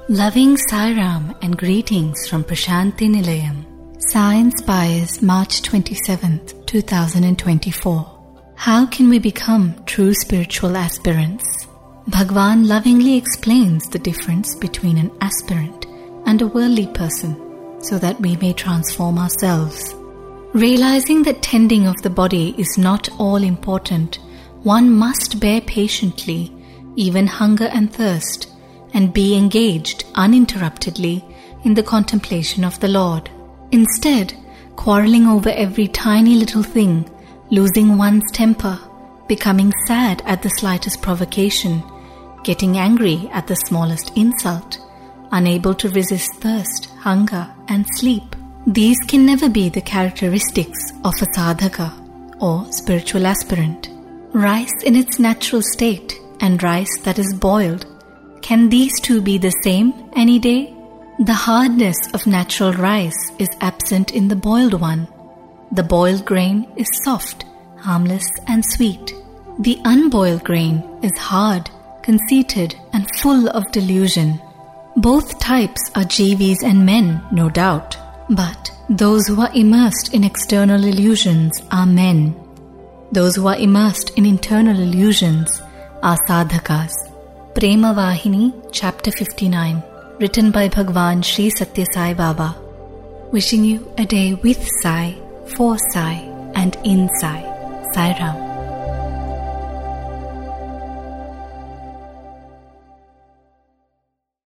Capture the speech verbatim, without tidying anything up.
Loving Sai Ram and greetings from Prashanti Nilayam. Sai Inspires, March twenty-seventh, two thousand twenty-four. How can we become true spiritual aspirants? Bhagwan lovingly explains the difference between an aspirant and a worldly person so that we may transform ourselves. Realizing that tending of the body is not all important, one must bear patiently even hunger and thirst and be engaged uninterruptedly in the contemplation of the Lord. Instead, quarreling over every tiny little thing, losing one's temper, becoming sad at the slightest provocation, getting angry at the smallest insult, unable to resist thirst, hunger, and sleep. These can never be the characteristics of a sadhaka or spiritual aspirant. Rice in its natural state and rice that is boiled, can these two be the same any day? The hardness of natural rice is absent in the boiled one. The boiled grain is soft, harmless, and sweet. The unboiled grain is hard, conceited, and full of delusion. Both types are jivis and men, no doubt, but those who are immersed in external illusions are men. Those who are immersed in internal illusions are sadhakas. Prema Vahini, Chapter fifty-nine, written by Bhagwan Sri Satya Sai Baba. Wishing you a day with Sai, for Sai, and in Sai. Sai Ram.